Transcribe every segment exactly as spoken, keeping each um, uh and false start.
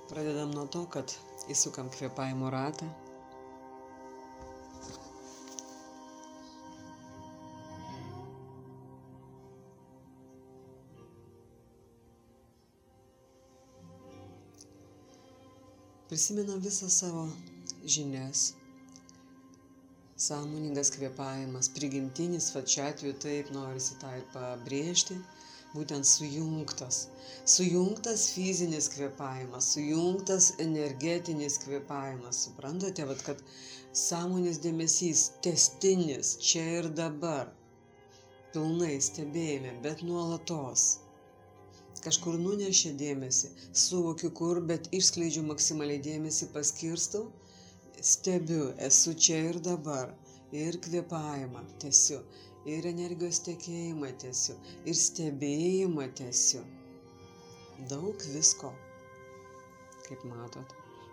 Pradedam nuo to, kad įsukam kvėpavimo ratą. Prisimenam visą savo žinias. Sąmoningas kvėpavimas, prigimtinis, va čia atveju taip norisi tą ir pabrėžti, būtent sujungtas. Sujungtas fizinis kvėpavimas, sujungtas energetinis kvėpavimas. Suprantate, vat, kad sąmonės dėmesys, tęstinis, čia ir dabar, pilnai stebėjime, bet nuolatos. Kažkur nunešė dėmesį, suvokiu kur, bet išskleidžiu maksimaliai dėmesį, paskirstau, stebiu, esu čia ir dabar, ir kvėpavimą tęsiu, ir energijos tekėjimą tęsiu, ir stebėjimą tęsiu. Daug visko, kaip matot.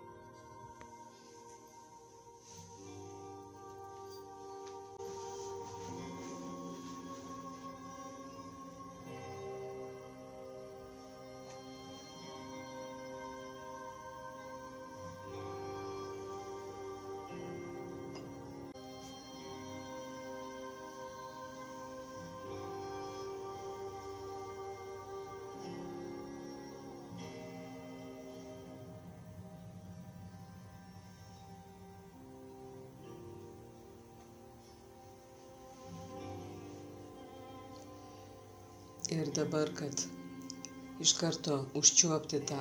Ir dabar, kad iš karto užčiuopti tą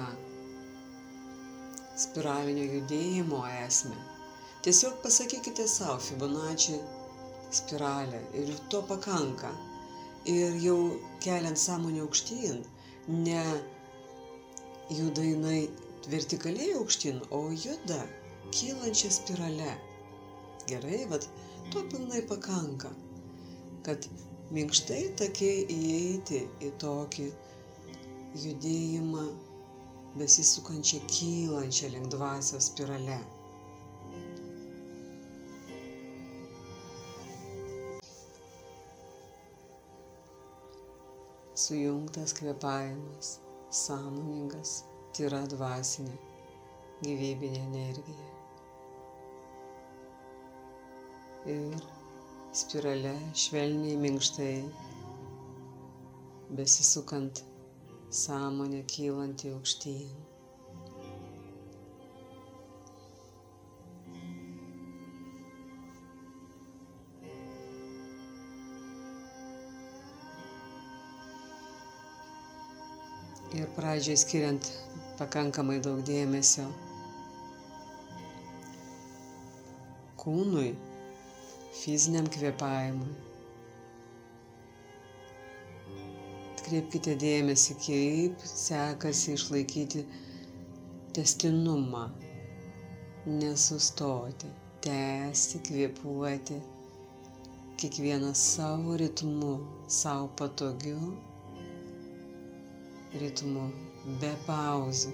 spiralinio judėjimo esmę, tiesiog pasakykite savo Fibonacci spiralę ir to pakanka. Ir jau keliant sąmonę aukštyn, ne juda jinai vertikaliai aukštyn, o juda kylančia spirale. Gerai, vat to pilnai pakanka, kad minkštai takiai įeiti į tokį judėjimą, besisukančią kylančią link dvasios spirale. Sujungtas kvėpavimas, sąmoningas, tyra dvasinė, gyvybinė energija. Ir spirale švelniai, minkštai, besisukant sąmonę kylantį aukštyn. Ir pradžiai skiriant pakankamai daug dėmesio kūnui, fiziniam kvėpavimui. Atkreipkite dėmesį, kaip sekasi išlaikyti tęstinumą, nesustoti, tęsti, kvėpuoti, kiekvienas savo ritmu, savo patogiu ritmu, be pauzių.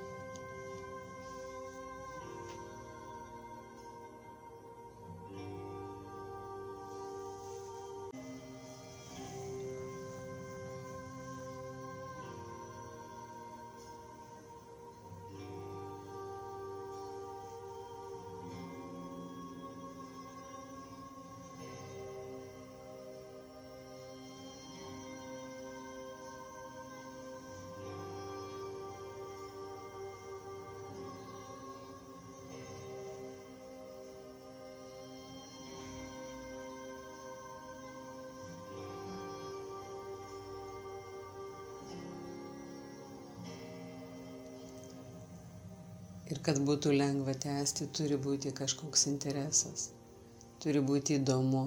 Ir kad būtų lengva tęsti, turi būti kažkoks interesas, turi būti įdomu.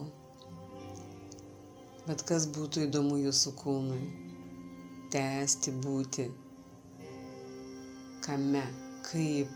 Bet kas būtų įdomu jūsų kūnui? Tęsti, būti. Kame? Kaip?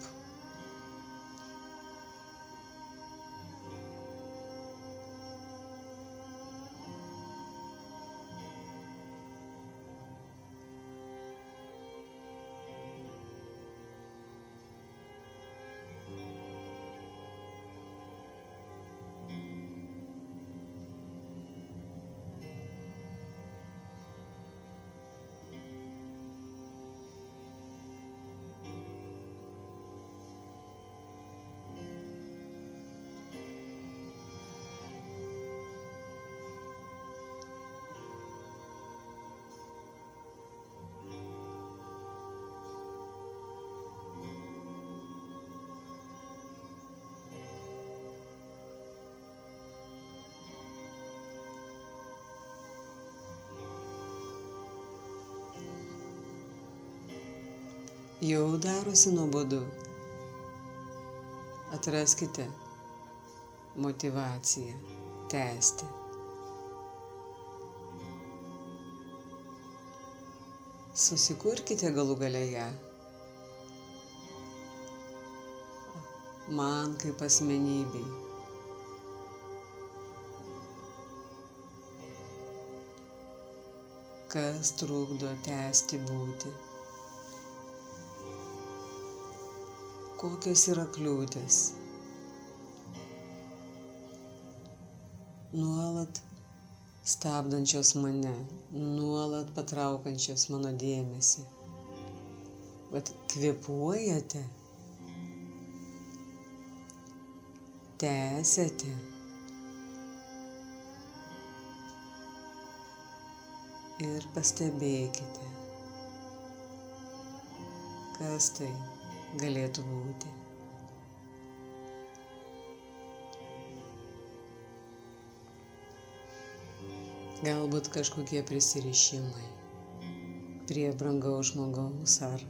Jau darosi nuobodu. Atraskite motyvaciją tęsti. Susikurkite galų gale ją. Man kaip asmenybei. Kas trukdo tęsti būti? Kokios yra kliūtis? Nuolat stabdančios mane, nuolat patraukančios mano dėmesį. Bet kvėpuojate, tęsiate. Ir pastebėkite, kas tai galėtų būti. Galbūt kažkokie prisirišimai prie brangaus žmogaus ar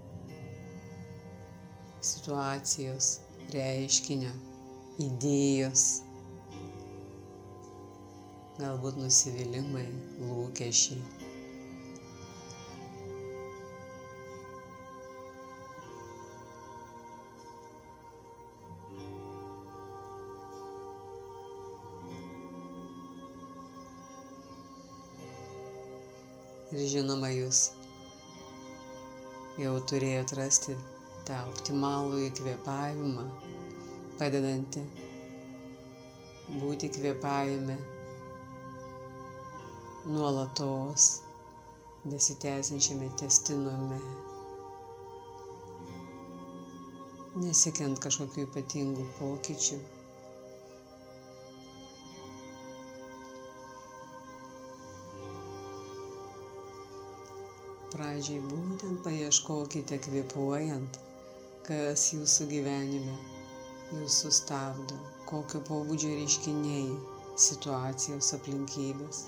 situacijos, reiškinio, idėjos. Galbūt nusivylimai, lūkesčiai. Ir žinoma, jūs jau turėjote rasti tą optimalų įkvėpavimą, padedantį būti kvėpavime nuolatos besitęsiančiame tęstinume, nesiekiant kažkokių ypatingų pokyčių. Pradžiai būtent paieškokite kvėpuojant, kas jūsų gyvenime jūsų stabdo, kokio pobūdžio reiškiniai, situacijos, aplinkybės.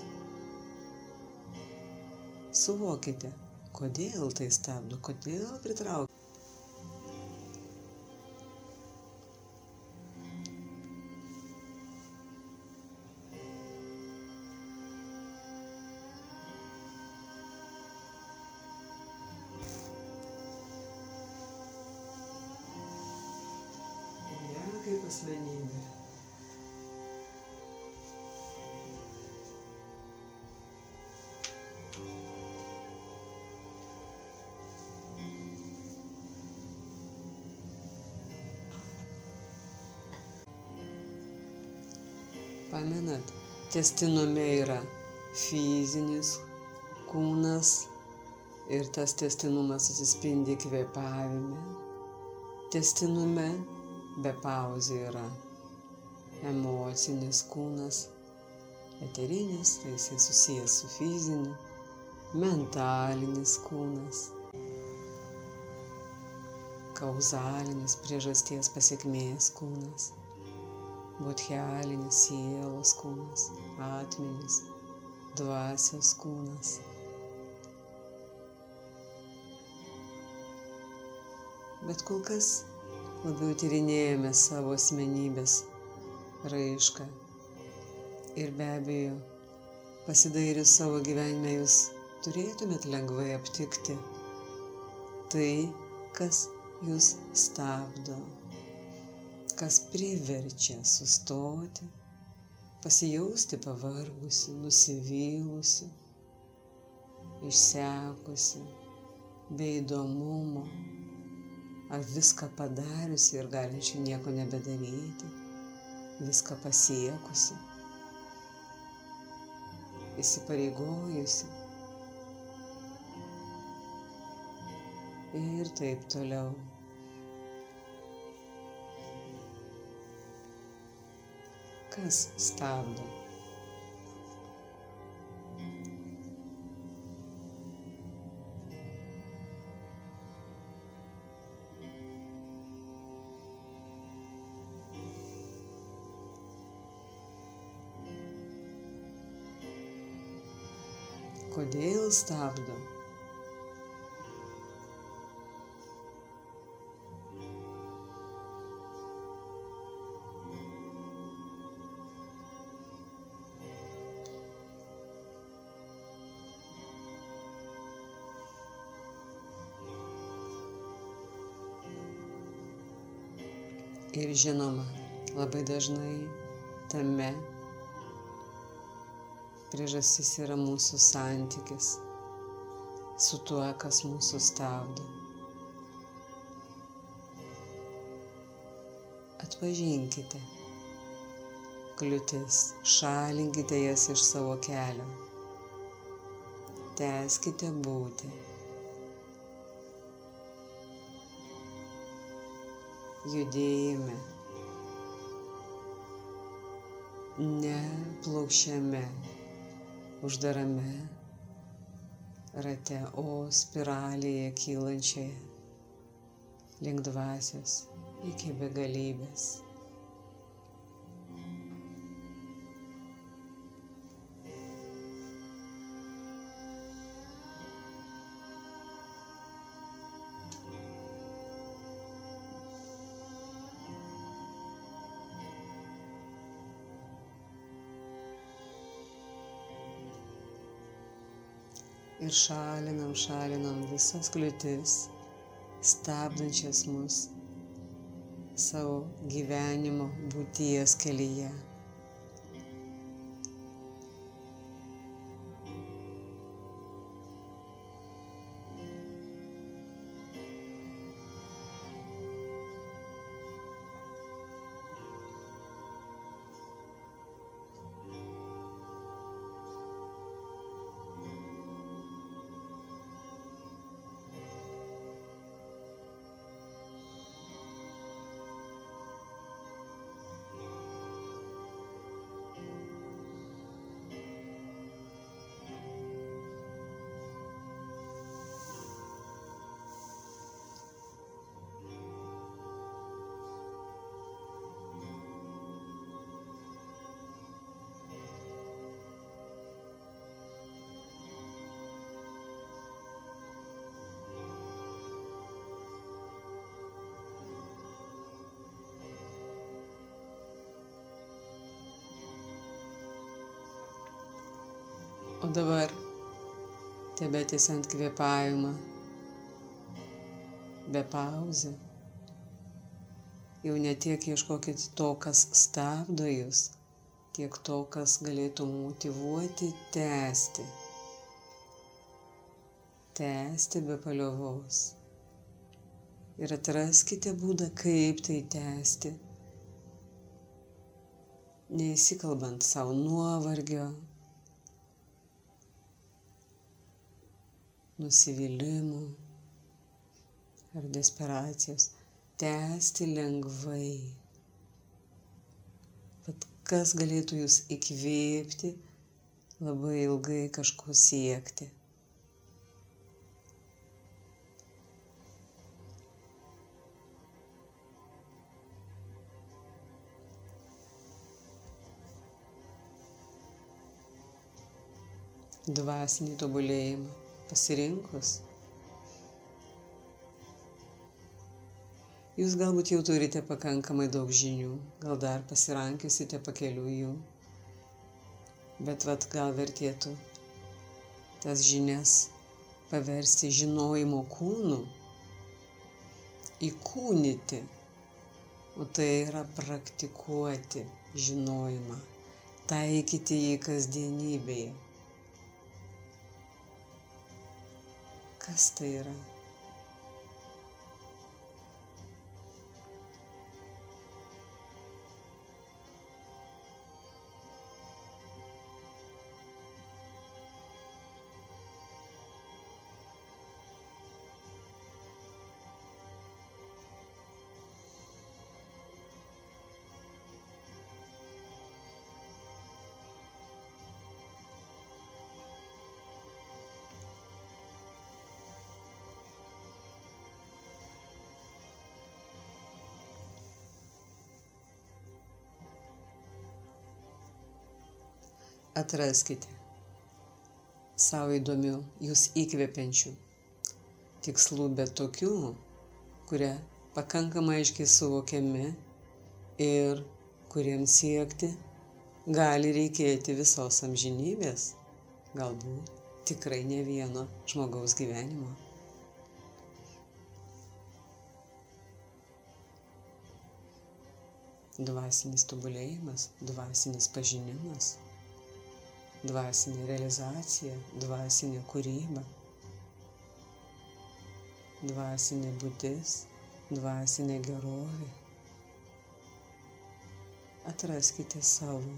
Suvokite, kodėl tai stabdo, kodėl pritraukia. Ja, kaip asmenybė. Pamenat, tęstinume yra fizinis kūnas ir tas tęstinumas atsispindi kvėpavime. Tęstinume be pauzių yra emocinis kūnas, eterinis, tai jisai susijęs su fiziniu, mentalinis kūnas, kauzalinis priežasties pasekmės kūnas, bodhialinis sielos kūnas, atminis, dvasios kūnas. Bet kol kas labiau tyrinėjame savo asmenybės raišką. Ir be abejo, pasidairius savo gyvenime jūs turėtumėt lengvai aptikti tai, kas jūs stabdo, kas priverčia sustoti, pasijausti pavargusi, nusivylusi, išsekusi, be įdomumo, ar viską padariusi ir galinčių nieko nebedaryti, viską pasiekusi, įsipareigojusi ir taip toliau. Kas stabdo? Kodėl stabdo? Ir žinoma, labai dažnai tame priežastis yra mūsų santykis su tuo, kas mūsų stabdo. Atpažinkite kliūtis, šalinkite jas iš savo kelio. Tęskite būti. Judėjime, ne plokščiame, uždarame rate, o spiralėje kylančioje link dvasios iki begalybės. Ir šalinam, šalinam visas kliūtis, stabdančias mus savo gyvenimo būties kelyje. O dabar, tebetęsiant kvėpavimą, be pauzę, jau ne tiek ieškokit to, kas stabdo jūs, tiek to, kas galėtų motyvuoti tęsti. Tęsti be paliovos. Ir atraskite būdą, kaip tai tęsti, neįsikalbant savo nuovargio, nusivylimų ar desperacijos. Tęsti lengvai. Bet kas galėtų jūs įkvėpti labai ilgai kažko siekti. Dvasinį tobulėjimą pasirinkus. Jūs galbūt jau turite pakankamai daug žinių, gal dar pasirankiosite pakeliui jų, bet vat gal vertėtų tas žinias paversti žinojimo kūnu, įkūnyti, o tai yra praktikuoti žinojimą, taikyti jį kasdienybėje. Kas tai yra? Atraskite savo įdomių, jūs įkvepiančių tikslų, bet tokių, kurie pakankamai aiškiai suvokiami ir kuriems siekti gali reikėti visos amžinybės, galbūt tikrai ne vieno žmogaus gyvenimo. dvasinis tobulėjimas, dvasinis pažinimas, dvasinė realizacija, dvasinė kūryba, dvasinė būtis, dvasinė gerovė. Atraskite savo.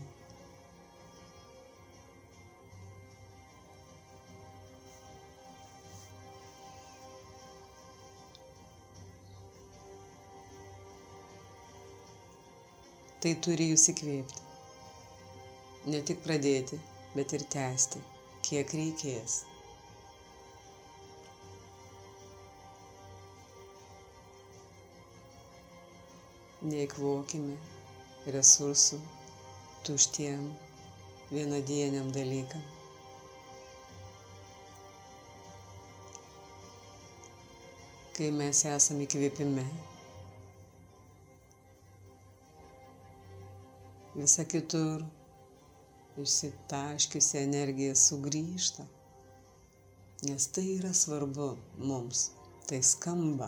Tai turi jūs įkvėpti. Ne tik pradėti, bet ir tęsti, kiek reikės. Neeikvokime resursų tuštiem vienadieniam dalykam. Kai mes esame įkvėpime, visa kitur išsitaškiusi energija sugrįžta, nes tai yra svarbu mums, tai skamba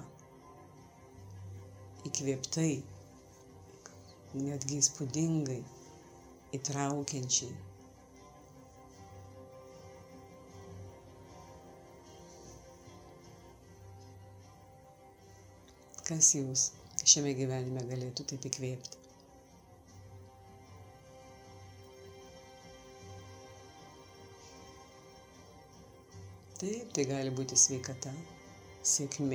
įkvėptai, netgi įspūdingai, įtraukiančiai. Kas jūs šiame gyvenime galėtų taip įkvėpti? Taip, tai gali būti sveikata, sėkmė,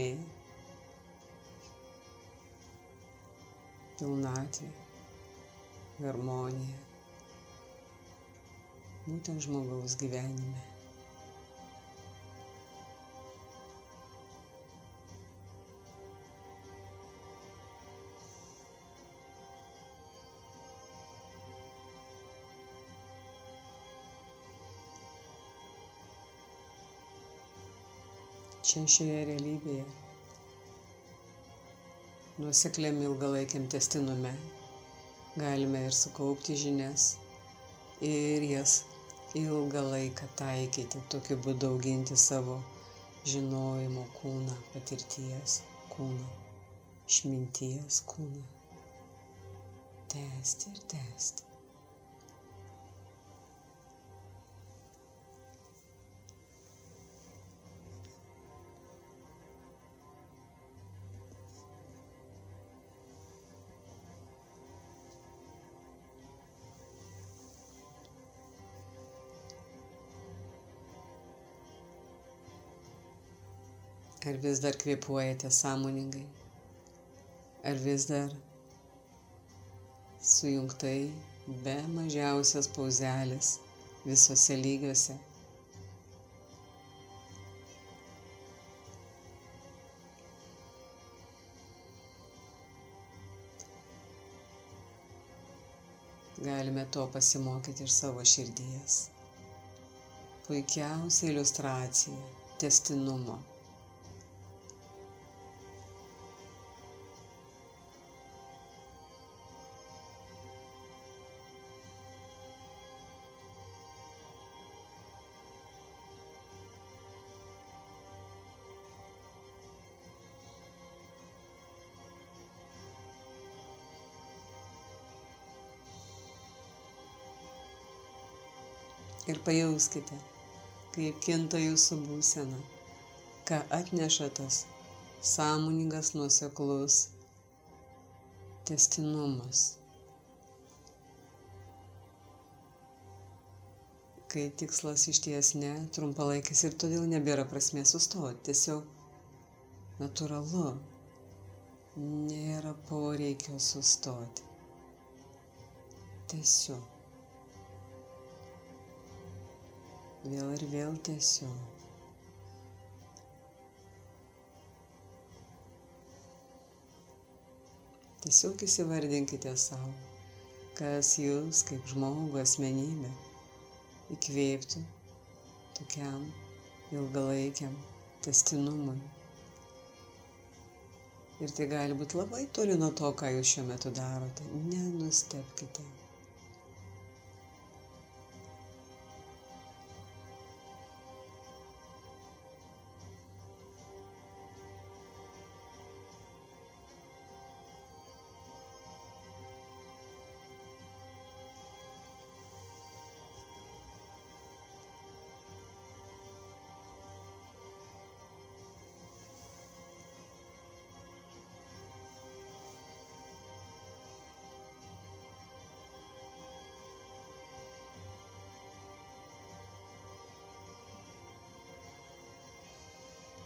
pilnatvė, harmonija, būtent žmogaus gyvenime. Čia šioje realybėje, nuosekliam ilgalaikiam tęstinume, galime ir sukaupti žinias ir jas ilgą laiką taikyti, tokiu būdu auginti savo žinojimo kūną, patirties kūną, išminties kūną. Tęsti ir tęsti. Ar vis dar kvėpuojate sąmoningai? Ar vis dar sujungtai be mažiausios pauzelės visose lygiuose? Galime to pasimokyti iš savo širdies. Puikiausia iliustracija tęstinumo. Ir pajauskite, kaip kinta jūsų būsena, ką atneša tas sąmoningas nuoseklus tęstinumas. Kai tikslas išties ne trumpalaikis ir todėl nebėra prasmės sustoti, tiesiog natūralu, nėra poreikio sustoti. Tiesiog. Vėl ir vėl tiesiog. Tiesiog įsivardinkite savo, kas jūs kaip žmogų asmenybę įkvėptų tokiam ilgalaikiam tęstinumui. Ir tai gali būti labai toli nuo to, ką jūs šiuo metu darote. Nenustebkite.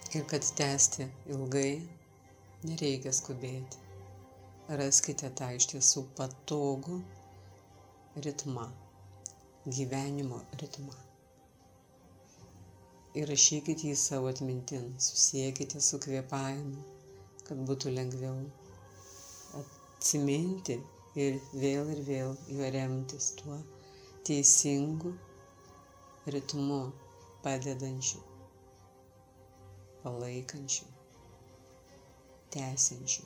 Ir kad tęsti ilgai, nereikia skubėti. Raskite tą iš tiesų patogų ritmą, gyvenimo ritmą. Įrašykite jį savo atmintin, susiekite su kvėpavimu, kad būtų lengviau atsiminti ir vėl ir vėl juo remtis, tuo teisingu ritmu, padedančiu, palaikančiu, tęsiančiu.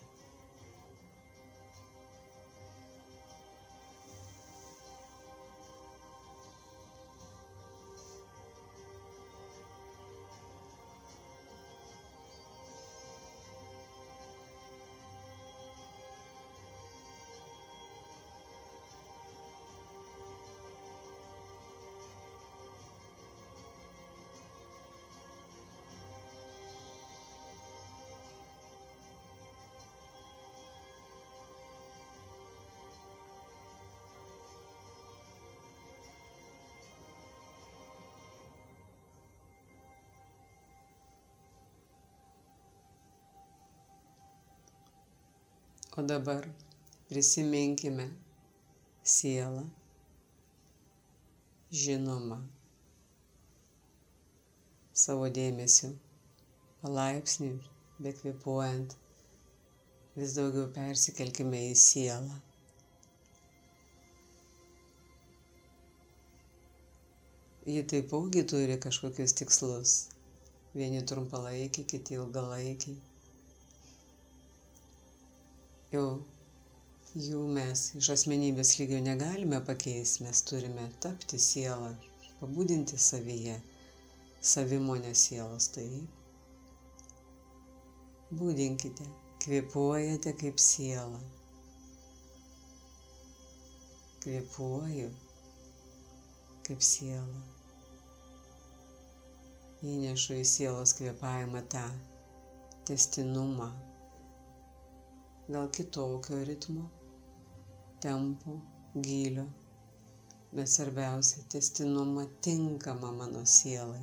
O dabar prisiminkime sielą, žinoma, savo dėmesiu, palaipsniui, bekvėpuojant, vis daugiau persikelkime į sielą. Ji taipogi turi kažkokius tikslus, vieni trumpalaikiai, kiti ilgalaikiai. Jau jų mes iš asmenybės lygio negalime pakeisti, mes turime tapti sielą, pabudinti savyje, savimonę sielos. Tai būdinkite, kvėpuojate kaip siela. Kvėpuoju kaip siela. Įnešu į sielos kvėpavimą tą tęstinumą, gal kitokio ritmo, tempo, gylio, bet svarbiausia tęstinumą tinkamą mano sielai.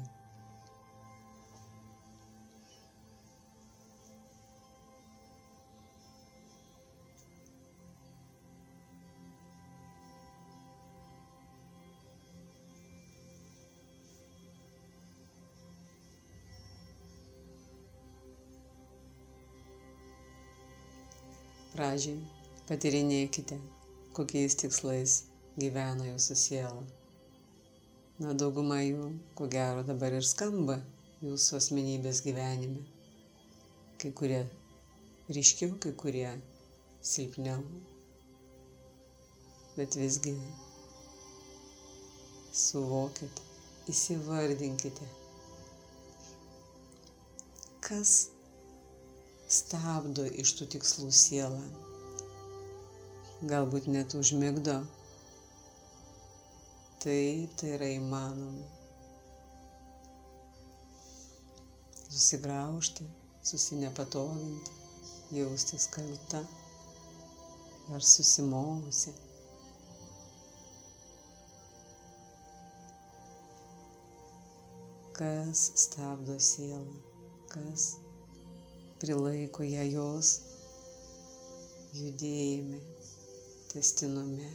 Pradžiai patyrinėkite, kokiais tikslais gyvena jūsų siela. Na, dauguma jų, ko gero, dabar ir skamba jūsų asmenybės gyvenime. Kai kurie ryškiau, kai kurie silpniau. Bet visgi suvokite, įsivardinkite, kas stabdo iš tų tikslų sielą, galbūt net užmigdo. Taip, tai yra įmanoma. Susigraužti, susinepatoginti, jaustis kalta ar susimovusi. Kas stabdo sielą, kas prilaiko ją jos judėjime, tęstinume.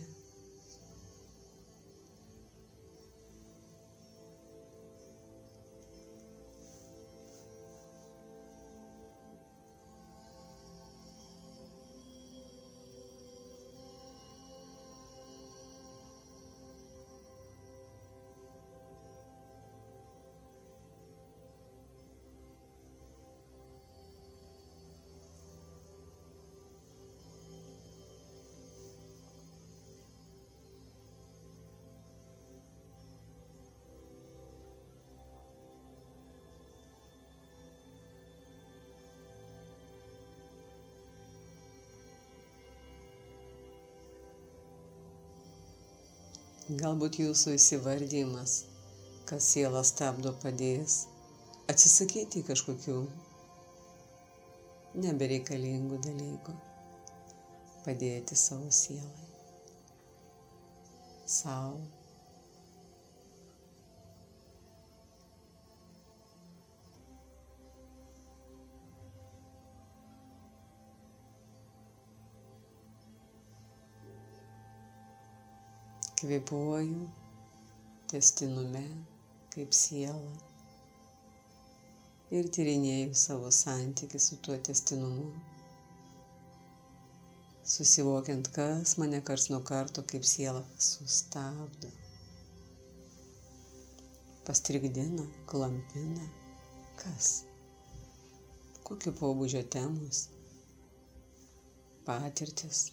Galbūt jūsų įsivardymas, kas sielą stabdo, padės atsisakyti kažkokių nebereikalingų dalykų, padėti savo sielai, savo. Kvėpuoju tęstinume kaip siela ir tyrinėju savo santykį su tuo tęstinumu, susivokiant, kas mane karts nuo karto kaip siela sustabdo, pastrigdina, klampina, kas, kokio pobūdžio temos, patirtis.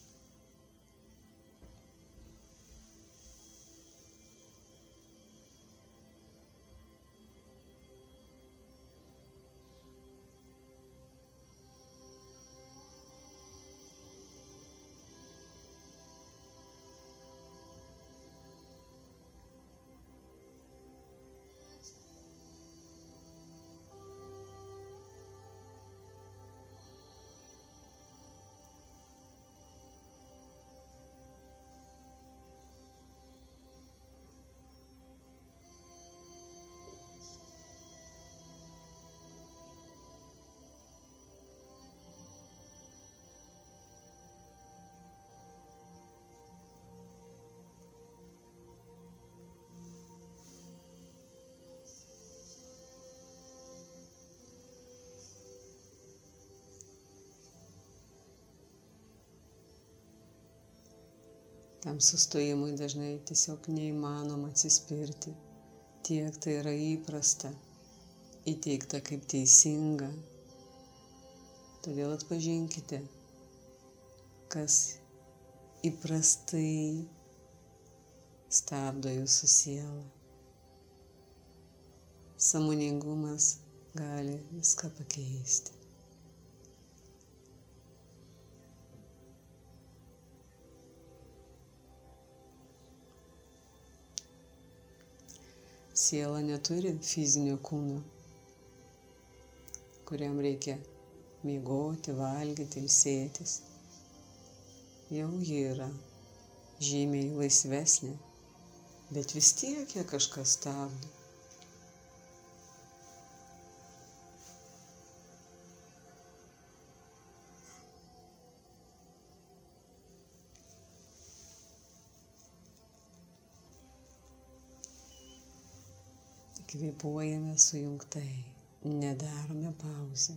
Tam sustojimui dažnai tiesiog neįmanoma atsispirti, tiek tai yra įprasta, įteikta kaip teisinga. Todėl atpažinkite, kas įprastai stabdo jūsų sielą. Sąmoningumas gali viską pakeisti. Siela neturi fizinio kūno, kuriam reikia miegoti, valgyti, ilsėtis. Jau ji yra žymiai laisvesnė, bet vis tiek ją kažkas stabdo. Kvėpuojame sujungtai, nedarome pauzę.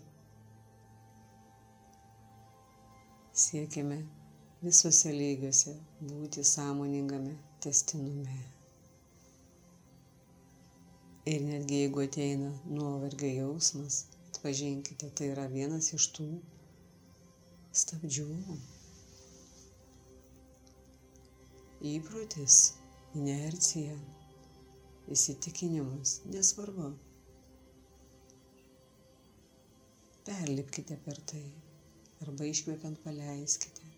Siekime visuose lygiuose būti sąmoningame tęstinume. Ir netgi jeigu ateina nuovargio jausmas, atpažinkite, tai yra vienas iš tų stabdžių. Įprotis, inercija, įsitikinimus, nesvarbu. Perlipkite per tai arba iškvepiant paleiskite.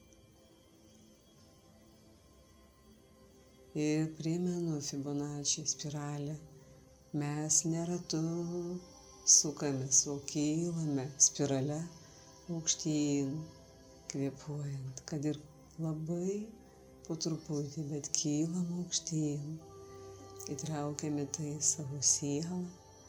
Ir primenu Fibonacci spiralę. Mes ne ratu sukamės, o kylame spirale aukštyn, kvėpuojant, kad ir labai po truputį, bet kylam aukštyn. Įtraukiame tai savo sielą.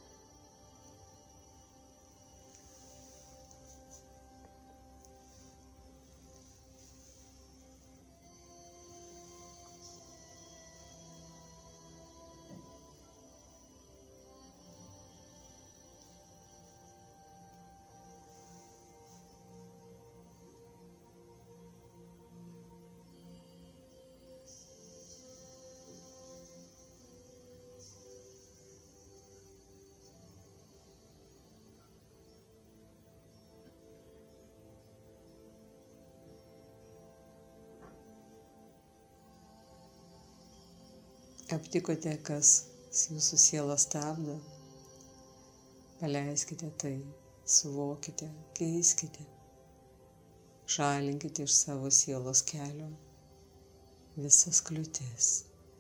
Aptikote, kas jūsų sielą stabdo, paleiskite tai, suvokite, keiskite, šalinkite iš savo sielos kelio visas kliūtis.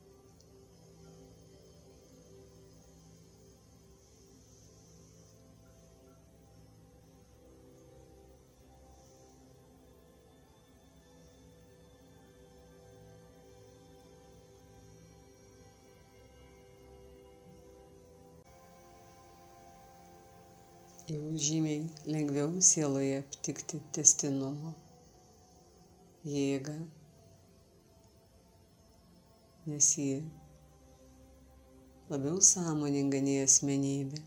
Jau žymiai lengviau sieloje aptikti tęstinumo, jėgą, nes ji labiau sąmoninga nei asmenybė.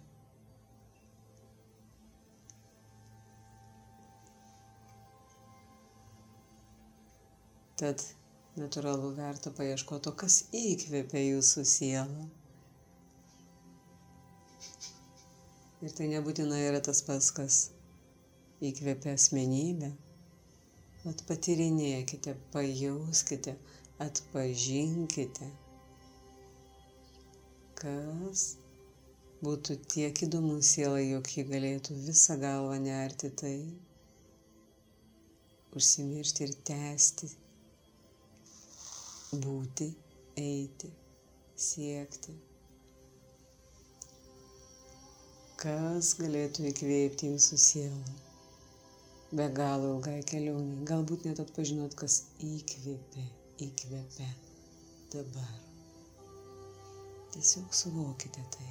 Tad natūralu verta paieškoti, kas įkvėpia jūsų sielą. Ir tai nebūtinai yra tas pats, kas įkvėpia asmenybę. Vat patyrinėkite, pajauskite, atpažinkite, kas būtų tiek įdomu sielai, jog ji galėtų visą galvą nerti tai, užsimiršti ir tęsti, būti, eiti, siekti. Kas galėtų įkvėpti jūsų sielą be galo ilgai kelionei. Galbūt net atpažinot, kas įkvėpė, įkvėpė dabar. Tiesiog suvokite tai.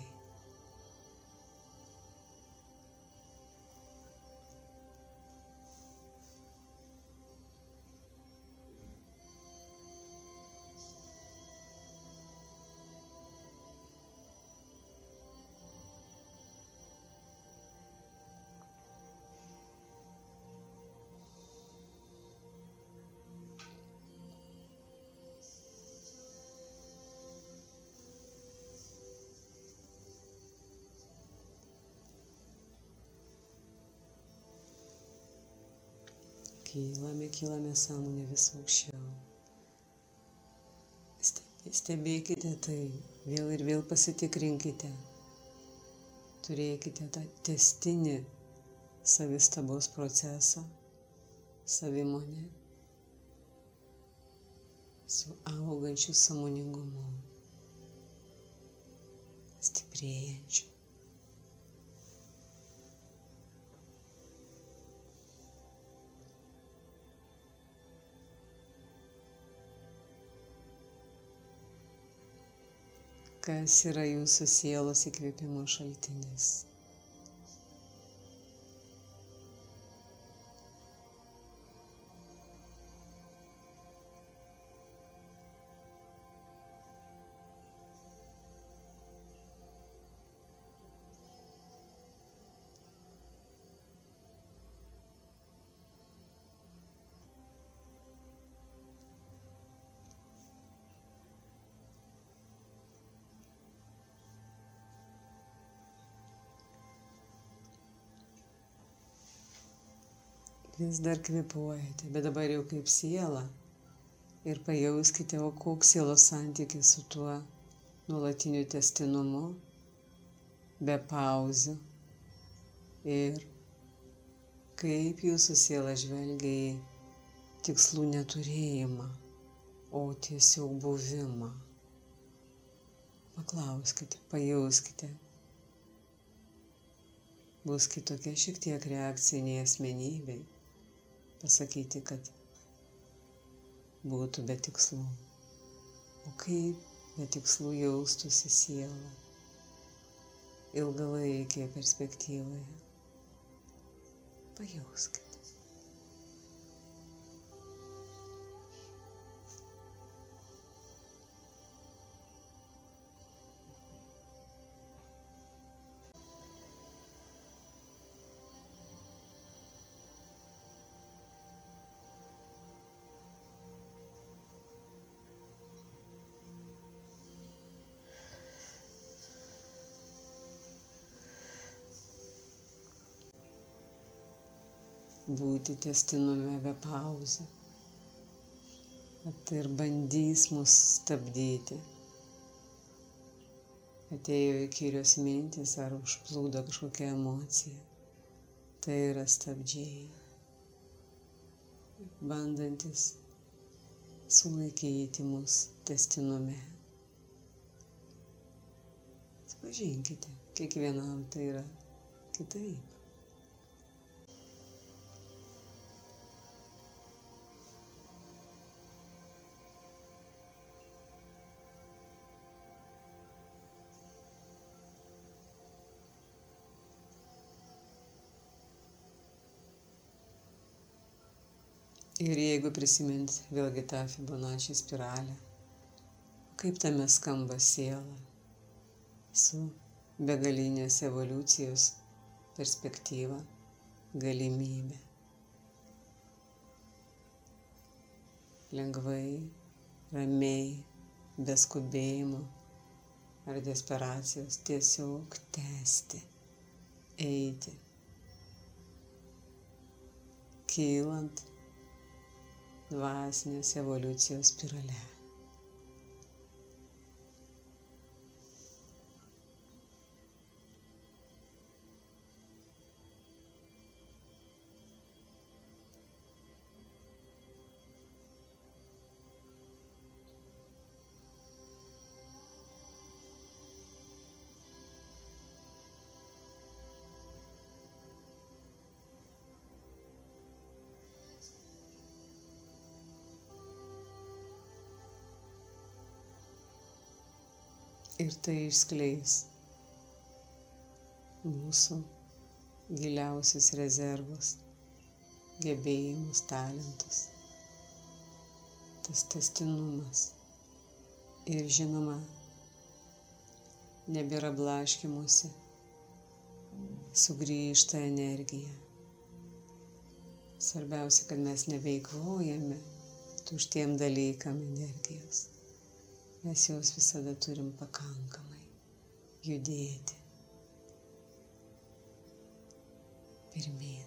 Kylame, kylame sąmonę vis aukščiau. Stebėkite tai, vėl ir vėl pasitikrinkite. Turėkite tą tęstinį savistabos procesą, savimonę, su augančiu sąmoningumu, stiprėjančiu. Kas yra jūsų sielos įkvėpimo šaltinis? Vis dar kvėpuojate, bet dabar jau kaip siela. Ir pajauskite, o koks sielos santykis su tuo nuolatiniu tęstinumu, be pauzių. Ir kaip jūsų siela žvelgia į tikslų neturėjimą, o tiesiog buvimą. Paklauskite, pajauskite. Bus kitokia šiek tiek reakcija nei asmenybei. Pasakyti, kad būtų be tikslų. O kaip be tikslų jaustųsi siela ilgalaikėje perspektyvoje. Pajauskite. Būti tęstinume be pauzių. Tai ir bandys mus stabdyti. Atėjo įkyrios mintys ar užplūdo kažkokia emocija. Tai yra stabdžiai, bandantis sulaikyti mus tęstinume. Atpažinkite, kiekvienam tai yra kitaip. Ir jeigu prisimint vėlgi tą Fibonacci spiralę, Kaip tame skamba siela su begalinės evoliucijos perspektyva, galimybė. Lengvai, ramiai, be skubėjimo ar desperacijos tiesiog tęsti, eiti, kylant dvasinės evoliucijos spirale. Ir tai išskleis mūsų giliausius rezervus, gebėjimus, talentus, tas tęstinumas. Ir žinoma, nebėra blaškymusi, sugrįžta energija. Svarbiausia, kad mes nebeikvojame tuštiem dalykam energijos. Mes jos visada turim pakankamai judėti pirmyn.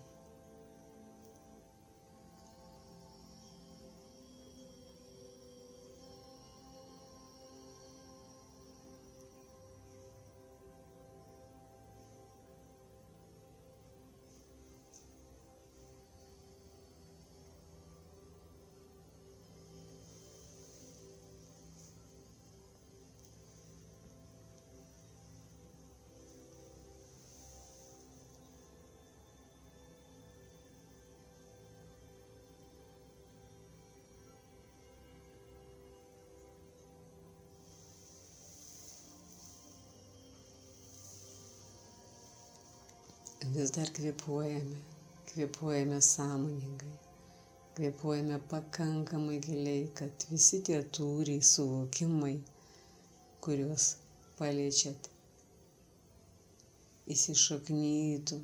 Vis dar kvėpuojame, kvėpuojame sąmoningai, kvėpuojame pakankamai giliai, kad visi tie tūriai, suvokimai, kuriuos paliečiat, įsišaknytų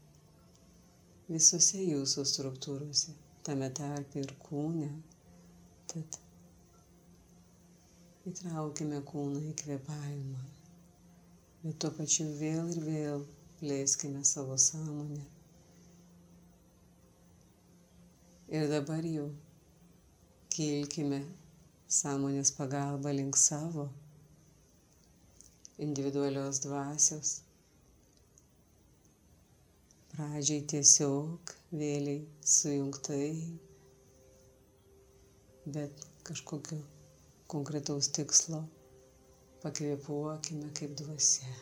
visose jūsų struktūrose, tame tarpe ir kūne. Tad įtraukime kūną į kvėpavimą, bet tuo pačiu vėl ir vėl plėskime savo sąmonę. Ir dabar jau kilkime sąmonės pagalba link savo individualios dvasios. Pradžiai tiesiog vėliai sujungtai, bet kažkokio konkretaus tikslo pakvėpuokime kaip dvasia.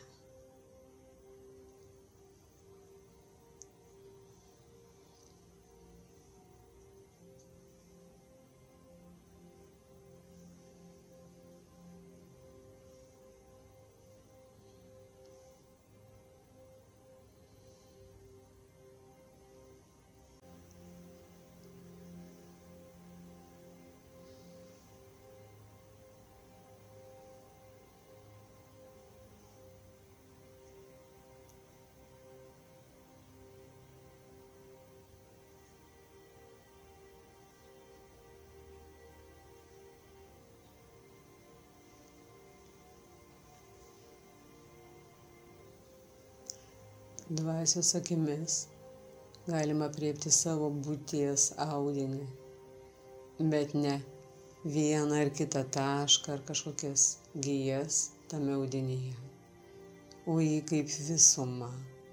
Dvasios akimis galima aprėpti savo būties audinį, bet ne vieną ar kitą tašką ar kažkokias gijas tame audinyje, o jį kaip visumą.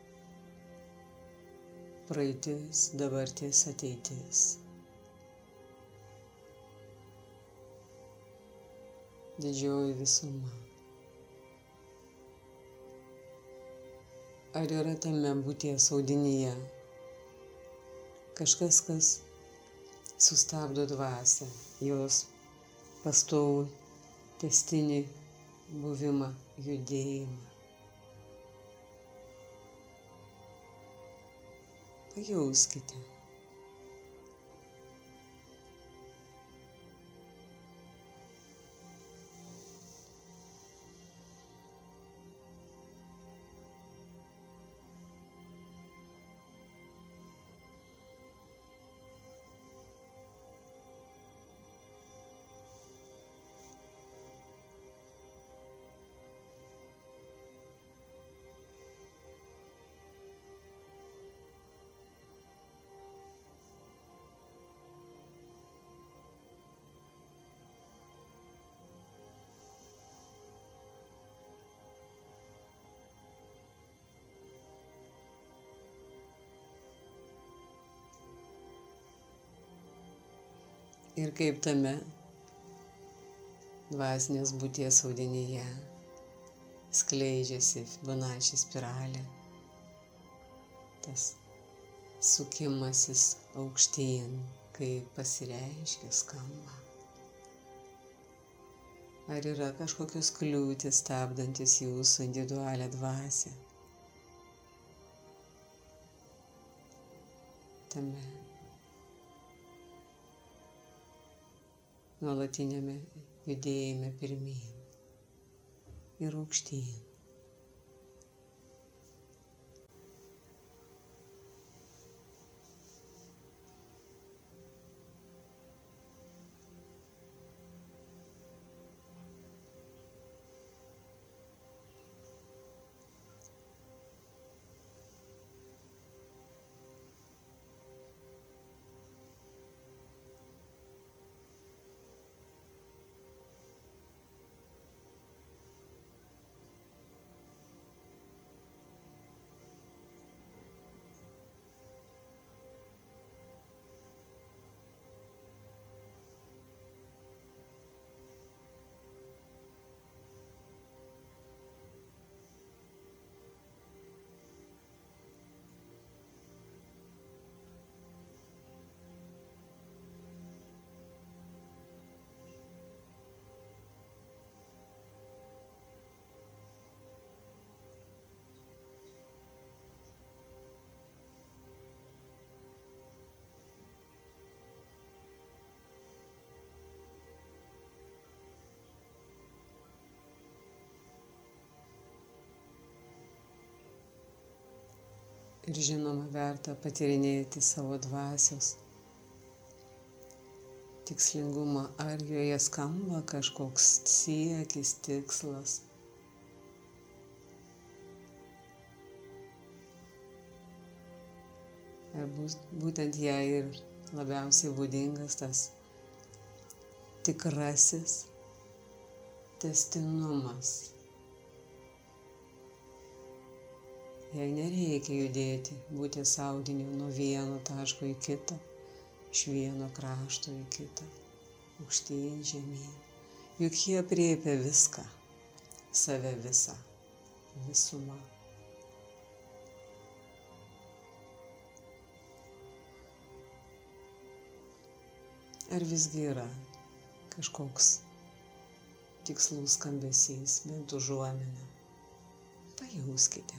Praeitis, dabartis, ateitis. Didžioji visuma. Ar yra tame būties audinyje kažkas, kas sustabdo dvasią, jos pastovų tęstinį buvimą, judėjimą? Pajauskite. Ir kaip tame dvasinės būties audinyje skleidžiasi Fibonacci spiralė, tas sukimasis aukštyn, kai pasireiškia, skamba. Ar yra kažkokios kliūtis stabdantis jūsų individualią dvasią? Tame nuolatinėme judėjime pirmyn ir aukštyn. Ir žinoma, verta patyrinėti savo dvasios tikslingumą, ar joje skamba kažkoks siekis, tikslas. Ar bus būtent jai ir labiausiai būdingas tas tikrasis tęstinumas. Jai nereikia judėti, būti audiniu nuo vieno taško į kitą, iš vieno krašto į kitą, aukštyn, žemyn. Juk jie aprėpia viską, save visą, visumą. Ar visgi yra kažkoks tikslus skambesys, bent užuomina? Pajauskite.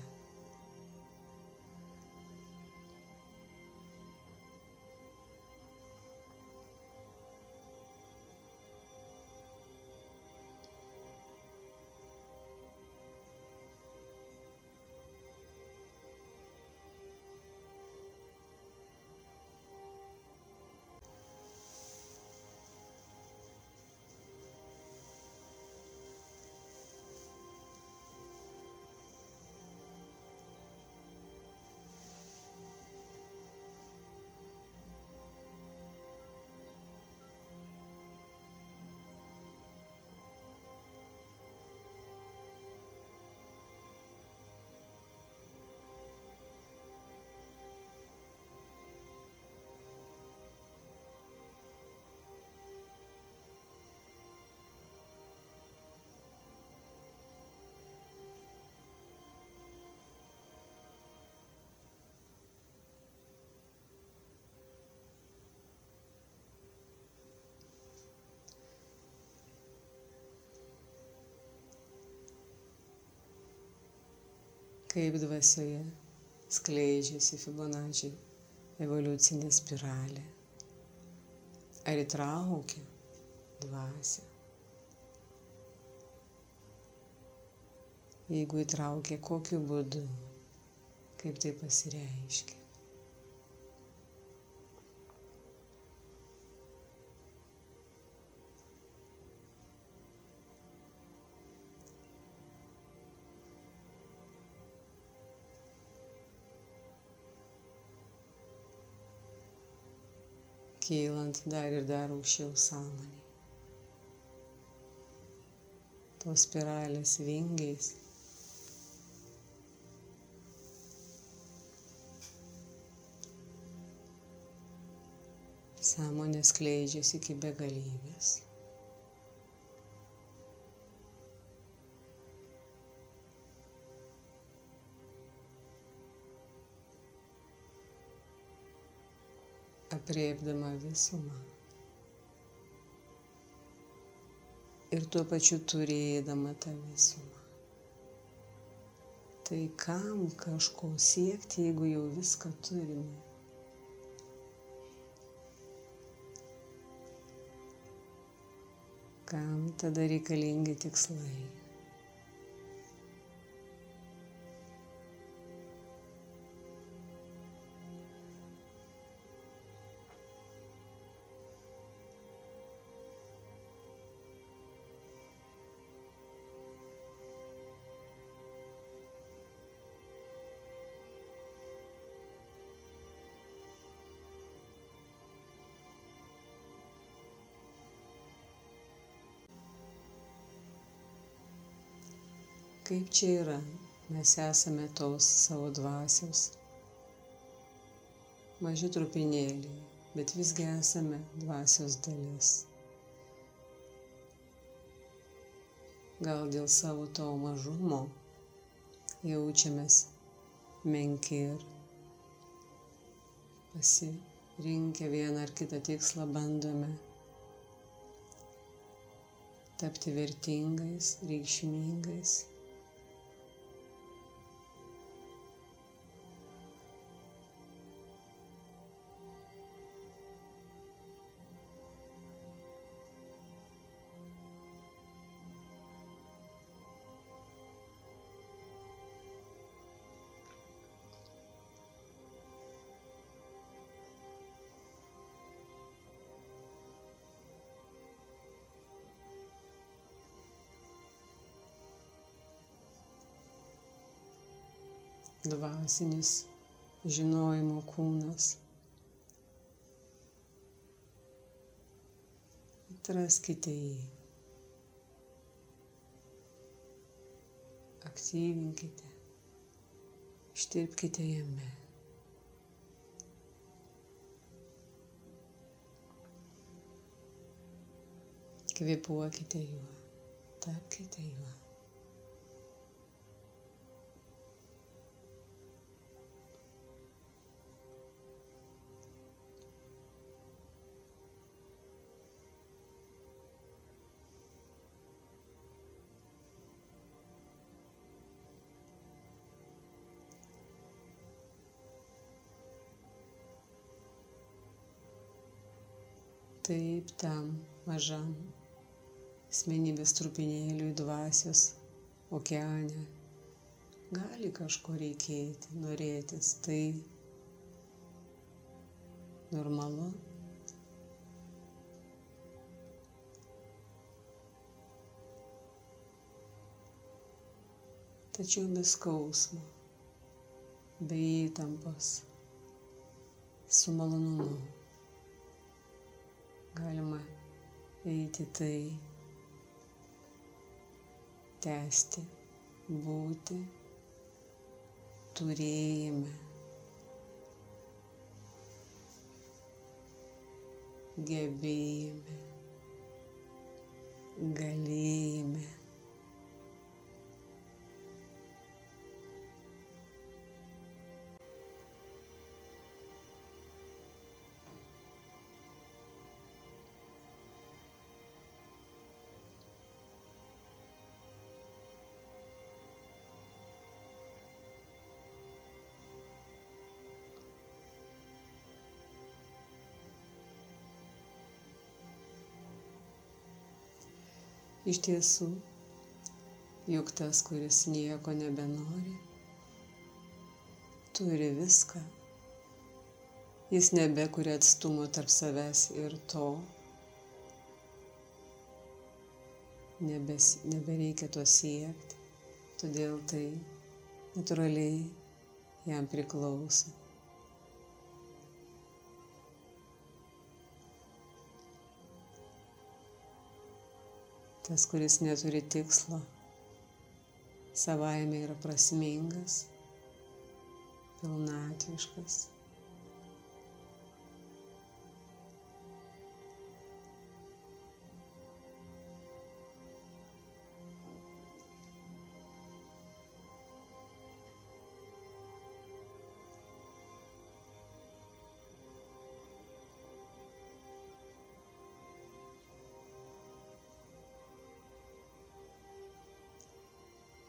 Kaip dvasioje skleidžiasi Fibonacci evoliucinė spiralė. Ar įtraukia dvasią? Jeigu įtraukia, kokiu būdu, kaip tai pasireiškia? Kylant dar ir dar aukščiau sąmonei. Tos spiralės vingiais Sąmonė skleidžiasi iki begalybės. Aprėpdama visumą. Ir tuo pačiu turėdama tą visumą. Tai kam kažko siekti, jeigu jau viską turime? Kam tada reikalingi tikslai? Kaip čia yra, mes esame tos savo dvasios, maži trupinėliai, bet visgi esame dvasios dalis. Gal dėl savo to mažumo jaučiamės menki ir pasirinkę vieną ar kitą tikslą bandome tapti vertingais, reikšmingais. Dvasinis žinojimo kūnas. Atraskite jį. Aktyvinkite. Ištirpkite jame. Kvėpuokite juo. Tapkite juo. Taip tam mažam asmenybės trupinėliui dvasios okeane gali kažko reikėti, norėtis, tai normalu. Tačiau be skausmo, be įtampos, su malonumu galima eiti tai, tęsti, būti turėjime, gebėjime, galėjime. Iš tiesų, juk tas, kuris nieko nebenori, turi viską. Jis nebekuria atstumo tarp savęs ir to. Nebes, nebereikia to siekti, todėl tai natūraliai jam priklauso. Tas, kuris neturi tikslo, savaime yra prasmingas, pilnatviškas.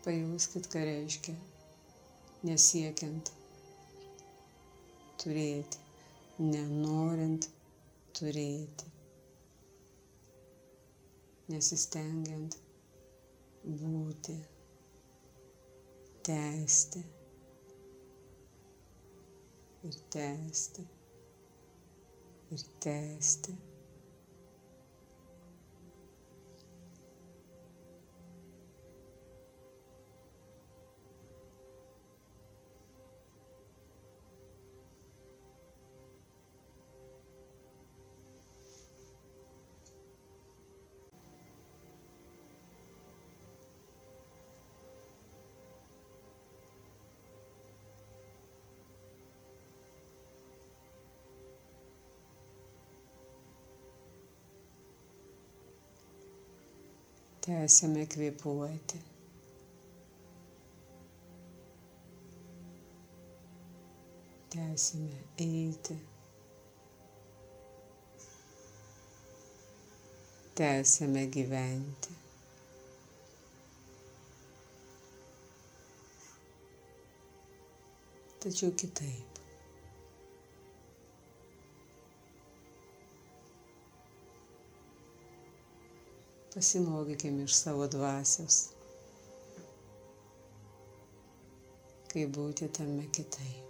Pajauskit, ką reiškia nesiekiant turėti, nenorint turėti, nesistengiant būti, tęsti ir tęsti ir tęsti. Tęsiame kvėpuoti. Tęsiame eiti. Tęsiame gyventi. Tačiau kitaip. Pasimokykime iš savo dvasios, kaip būti tame kitaip.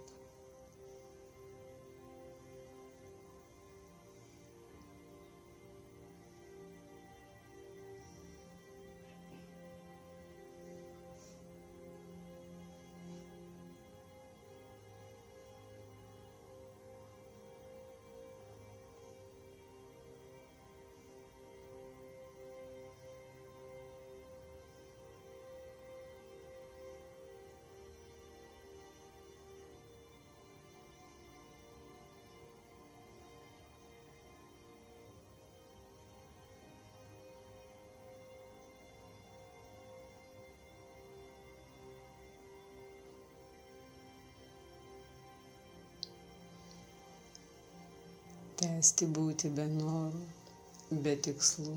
Tęsti būti be norų, be tikslų,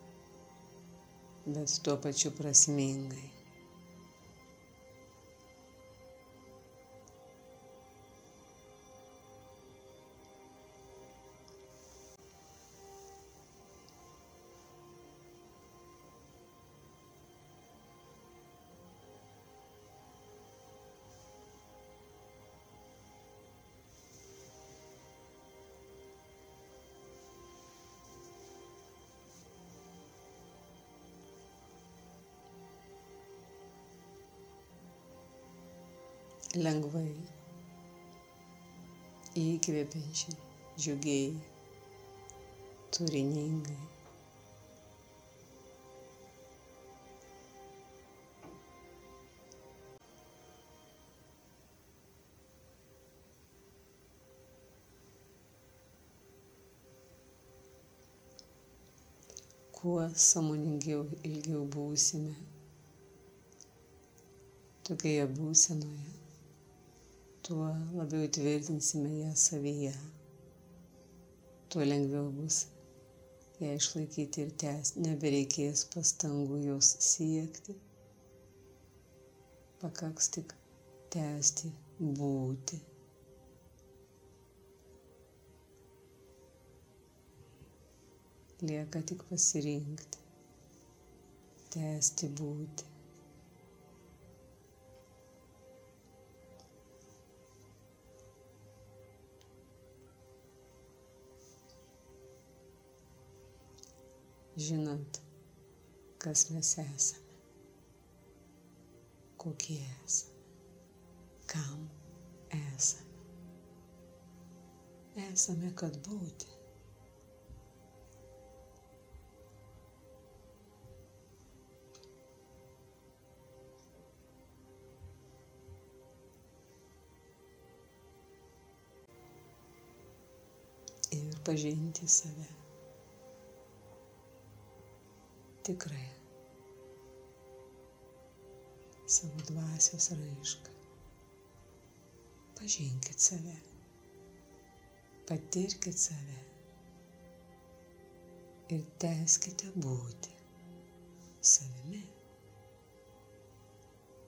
bet tuo pačiu prasmingai. Lengvai, įkvepiančiai, džiugiai, turiningai. Kuo sąmoningiau ilgiau būsime tokioje būsenoje, tuo labiau tvirtinsime ją savyje, tuo lengviau bus ją išlaikyti ir tęsti, nebereikės pastangų jos siekti, pakaks tik tęsti, būti. Lieka tik pasirinkti, tęsti, būti. Žinant, kas mes esame, kokie esame, kam esame. Esame, kad būti. Ir pažinti save. Tikrai savo dvasios raišką. Pažinkit save, patirkit save ir tęskite būti savimi.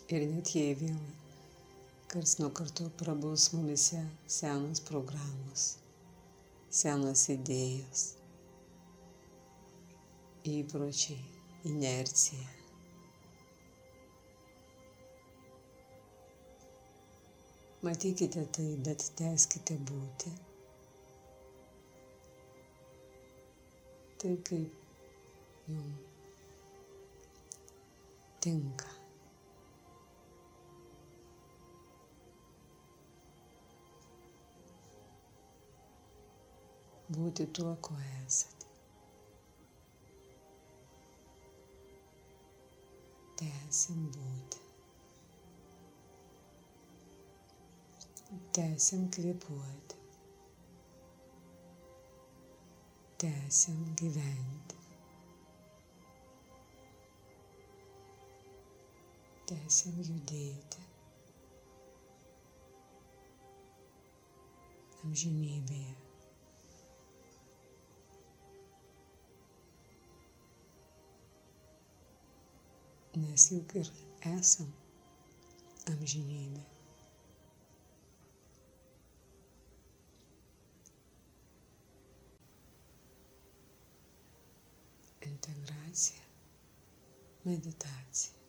Ir net jei vėl karts nuo karto prabus mumise senos programos, senos idėjos, įpročiai, inercija. Matykite tai, bet tęskite būti. Taip kaip jums tinka. Būti tuo, ko esate. Tęsiam būti. Tęsiam kvėpuoti. Tęsiam gyventi. Tęsiam judėti. Amžinybėje. Nes juk ir esam amžinybė. Integracija, meditacija.